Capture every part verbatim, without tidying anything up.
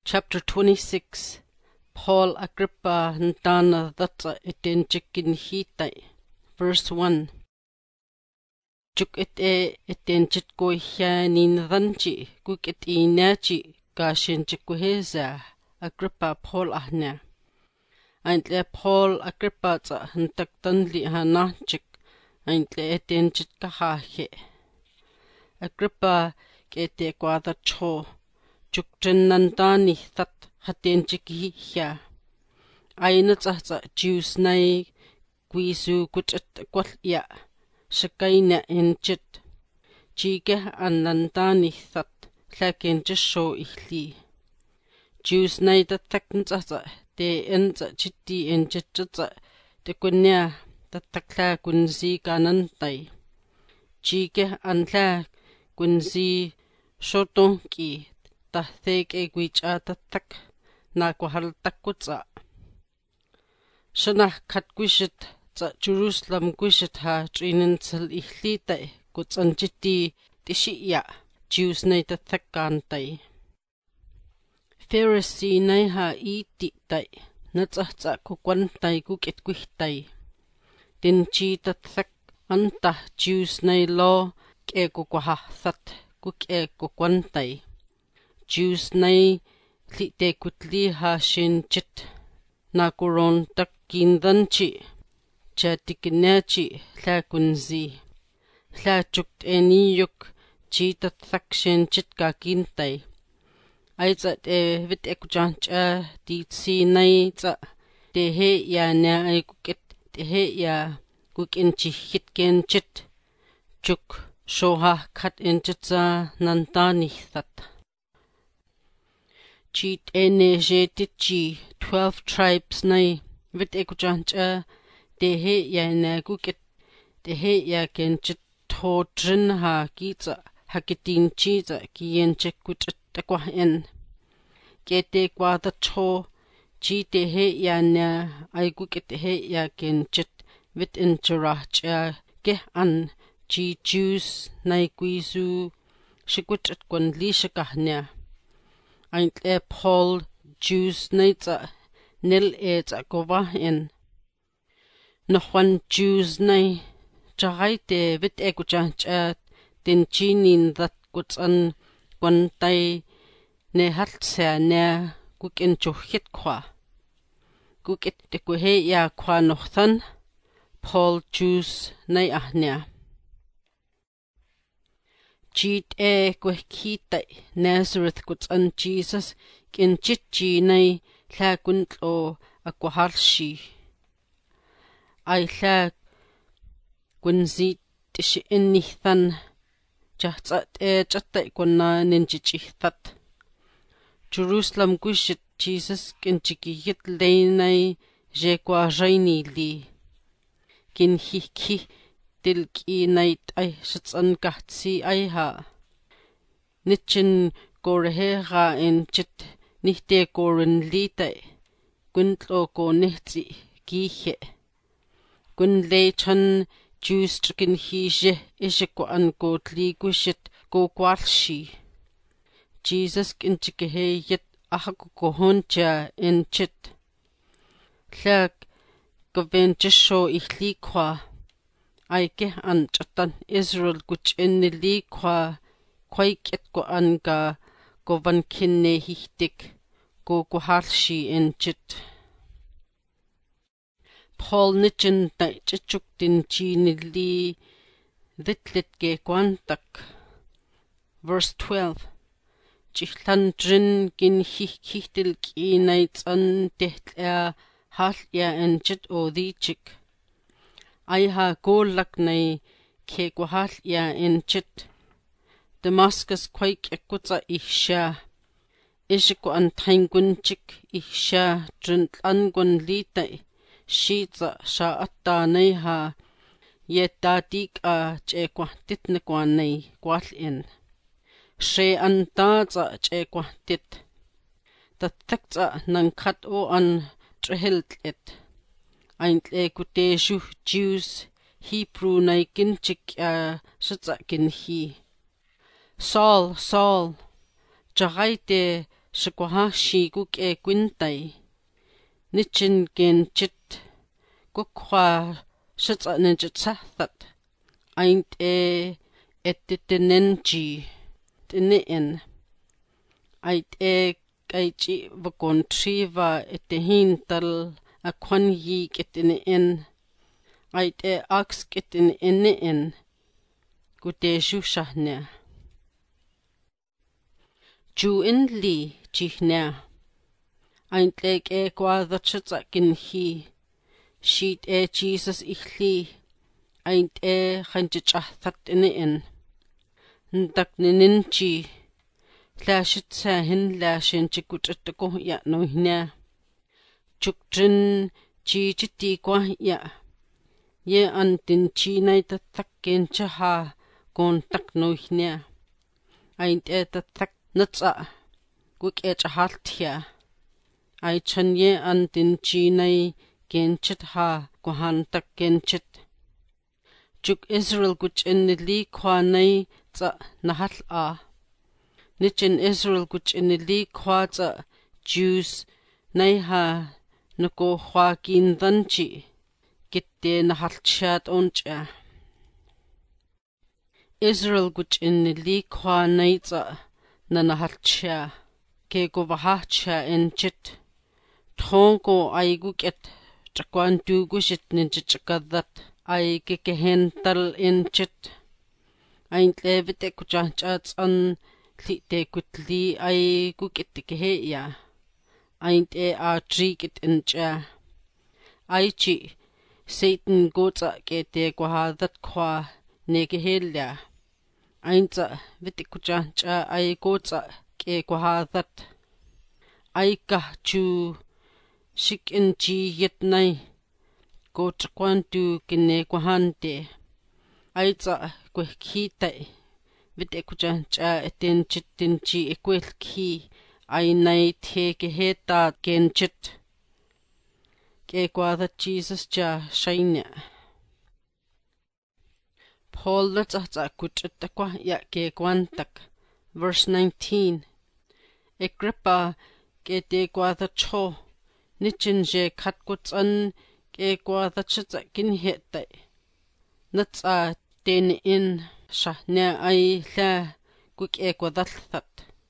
Chapter twenty-six. Paul Agrippa Ntana Thatsa Etenchikin Hitai. Verse one. Juk et e etenchit ko hya nindanchi kuk et inachi kashinchik kuheza Agrippa Paul ahna. Aintle Paul Agrippa tsa hantak tanli hanachik aintle etenchit kahahe. Agrippa kete kwada cho juk jennandani that hatenchik hya. Aina tsa Jews nai kwisu kuchat kwal ya. Shakaina enchit. Chige anandani that lakin jisho ihli. Jews nai da taknza de enza chitti enchitza de kunya da takla kunzi kanantai. Chige anla kunzi shotonki da theke gwicha da tak na kwahal takutza. Shana katkwishit Tsa Jerusalem gwishit ha trinin tsal ihlitai kutsanchiti tishiya Jews nay tathakantay. Pharisee nay ha ititai natsatsa kukwantay kukitkwihtai. Dinchi tathak anta Jews nay law ke kukwahathat kuke kukwantay. Jews nay lite kutli ha shinchit na kuron takindanchi. Chatikinachi la kunzi. La chukt eniyuk chita thakshin chitka kintay. Aitza de vit ekujancha di tsi nay tsa dehe ya na ay kukit dehe ya kukinchi hitken chit. Chuk shoha kat enchitza nantani that. Chit ene jetichi twelve tribes nay vit ekujancha Dehe ya na kukit dehe ya kenchit thodrin ha kitsa hakitin chiza kiyenche kuchit takwahen. Kete kwada cho chi dehe ya na ay kukit dehe ya kenchit vit incharacha ke an chi Jews na kwisu shikuchit kwan li shikahnya. Aintle Paul Jews na tsa nil e tsa kovahen. Nohwan Jews nay chagaite vit ekujancha din chinin that kutsan kwantay ne haltsa na kukin chuhit kwa. Kukit tekuhe ya kwa nohthan Paul Jews nay ahnya. Chit e kwekitay Nazareth kutsan Jesus kinchitchi nay la kuntlo akwaharshi. Ay la kunzi tishi inithan chahtsat e chatay kuna ninchichithat. Jerusalem kushit Jesus kinchikiyit laynay jekwa rayni li. Kinhiki tilki nayt ay shatsan kahtsi ay ha. Nichin korehe ga enchit nihte koren litay. Kuntlo ko nihtsi kihe. Kun lay chan Jews chikin hije ishikwa an ko tli kushit ko kwalshi. Jesus kinchikehe yit ahakukohoncha enchit. Lag gavenchisho ihli kwa. Aike an chatan Israel kuch enili kwa. Kwaikit ko an ga govankinne hihtik ko kuhalshi enchit. Paul nichin ta chichuk din chi nili dhitlit ke kwantak. Verse twelve. Chichlan drin gin hihkihtil ki naitsan tehtla halya enchit o dichik. Ayha golak nay ke kwahalya enchit. Damascus kwaik ekutsa ihsha. Ishiko an taingunchik ihsha drintlangun litay. Shitza sha atta nay ha yetatik a che kwahtit na kwanay kwalin. She antaza che kwahtit. Tatakza nang kat o an trehiltlit. Aintle kuteshu Jews Hebrew nay kinchik a shatza kinhi. Saul, Saul, jagaite shikwaha shi kuk e kwintay. Nichin gen chit kukwa shitsa ninjitsathat. Aint e etitenenji tinien. Ait e kaichi vakontriva etehintal akwan yi ketinien. Ait e aks ketinien. Gudeshu shahnia. Ju in li jihnia. Aint leg e gwadhatshitsa ginhi. Sheet e Jesus ichli. Aint e chanjichathat inien. Ndak nininji. Lashitsa hin lashin chikuchitako ya no hina. Chukdrin chi chiti kwa ya. Ye antin chi na tattakin chaha gon tak no hina. Aint e tattak natsa. Guk e chahaltia. Ay chan ye antin chi na genchit ha gohan tak genchit. Juk Israel guch in li kwa na tsa nahal a. Nichin Israel guch in li kwa tsa Jews na ha nuko hwa gindanchi. Gitte nahalchat oncha. Israel guch in li kwa na tsa na nahalcha. Ke go vahacha enchit. Thongo ay guket. Chakwan tu gushit ninchichakadat. Ay kekehental enchit. Aint levite kuchachats an te kutli ay kukitikehe ya. Aint e a trikit encha. Ay chi Satan gotsa ke te kwahadat kwa negehelya. Aint sa vite kuchacha ay gotsa ke kwahadat. Ay kahchu shik enchi yetnay. Go chakwantu kine kwahante. Ay sa kwehkitay. Vite kuchancha etin chitinchi ekwelki ay nay te keheta genchit. Ke kwada Jesus cha shainya. Paul letsa kuchitakwa ya ke kwantak. Verse nineteen. Agrippa ke te kwada cho. Nichin je katkutsan ke kwada chitsa kinhetay. Natsa ten in. Shahnia ay la kuk e kwadalthat.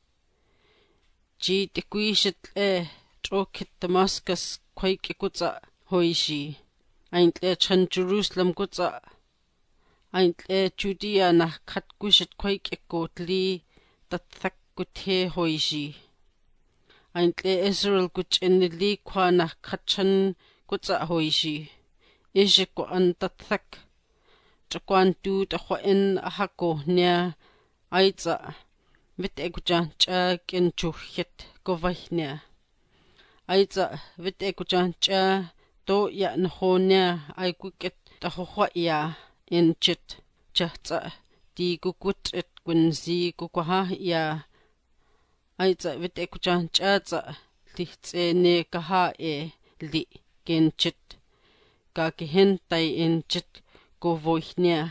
Ji tikwishit e trokit Damascus kwaik ikutsa hoishi. Aint le chan Jerusalem kutsa. Aint le Judea na katkushit kwaik ikotli tathak kuthe hoishi. Aint le Israel kuch inili kwa na kachan kutsa hoishi. Ishik wa an tathak. Chakwan tu tahwa in ahako niya aitsa vit ekuchancha kenchuhit kovah niya. Aitsa vit ekuchancha to ya naho niya ay kukit tahwa ya inchit chahtsa di kukutit kunzi kukwaha ya. Aitsa vit ekuchancha tsa lihtse ne kaha e li kenchit kakihentay inchit Govoihnia.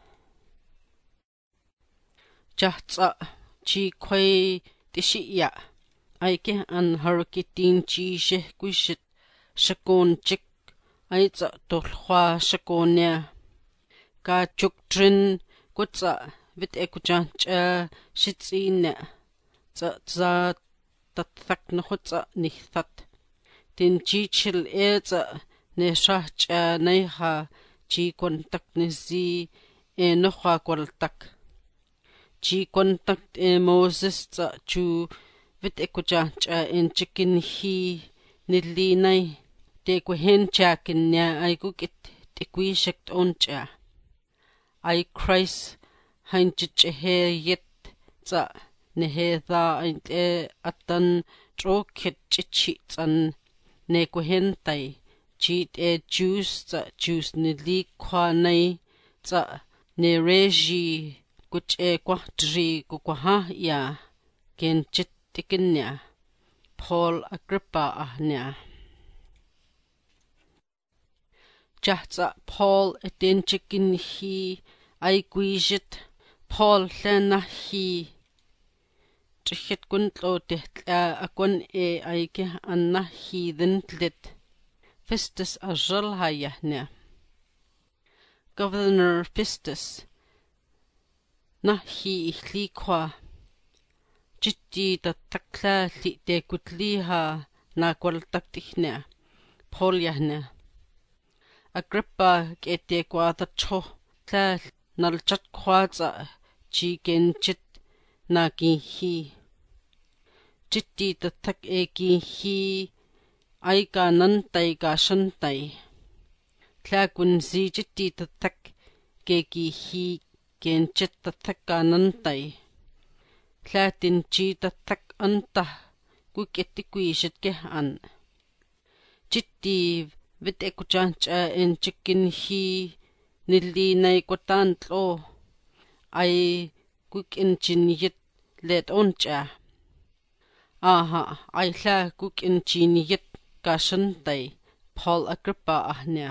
Chahtsa chi kway tishiya. Aike an harakitin chi shehkushit shakon chik. Aitsa tolhwa shakonia. Ka chukdrin kutsa vit ekuchancha shitsina. Tsa tsa tathak nahutsa nithat. Tin chichil e tsa ne shahcha naiha. Chi kontak nizi e nohwa kwaltak. Chi kontak e Moses tsa chu vit ekuchancha en chikin hi nilinay. Te kwehen chakin niya ay kukit tikwishakt oncha. Ay Christ hain chichehe yet tsa neheda ay te atan trokit chichi tsan ne kwehentay. Cheat e juice tsa juice ni li kwa nay tsa ne reji kuch e kwa tri kukwaha ya ken chit tikin niya. Paul Agrippa ah niya. Chahtsa Paul etin chikin hi ay gwishit Paul lena hi tihit kuntlo tihtla akon e aike anna heathen tlit. Festus ajal hayahne. Governor Festus. Nahi ihli kwa. Jitti tatakla li te kutliha na kwaltaktihne. Paul yahne. Agrippa kete kwata cho tla naljat kwata chi genjit na kihi. Jitti tatak e kihi aika nantai ka shantai. Tla kunzi jitti tatak ke kihi genjit tatak ka nantai. Tla tinji tatak anta kuketi kuishit ke an. Jitti vit ekujancha en chikin hi nili nay kwatantlo ay kukin chiniyit let oncha. Aha, ay la kukin chiniyit kashantay Paul Agrippa ahnya.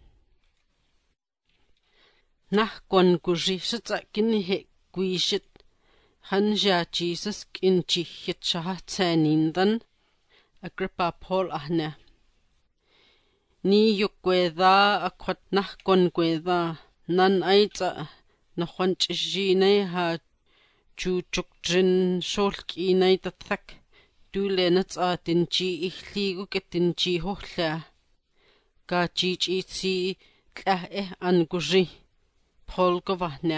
Nahkwan kuji shitsa kinhe kuishit hanja Jesus kinchihit shahatsanindan Agrippa Paul ahnya. Ni yukweda akwat nahkon kweda nan aitsa nahwanchijinay ha chuchukjin sholkinay tatak dule natsa tinji ihli kuketinji hohla ka chichitsi tlah eh an kuji Paul kovahnya.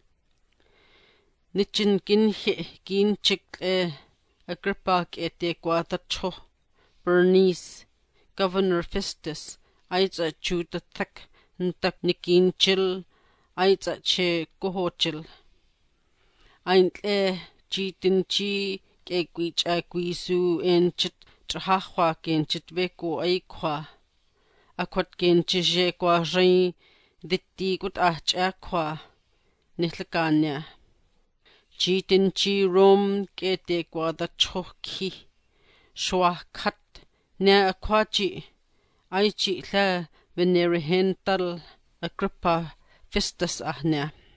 Nichin kinhe kinchik eh Agrippa kete kwatacho Bernice Governor Festus aitsa chutatak ntak nikinchil aitsa che kohochil. Aintle chitinchi ke kwicha kwisu enchit trahahwa kenchit veko aikwa. Akwat kenchije kwa rin ditti kut ahcha kwa nihlakanya. Chitinchi rom kete kwa da chokhi shwakhat ne akwachi aichi la venerihental Agrippa Festus ahnya.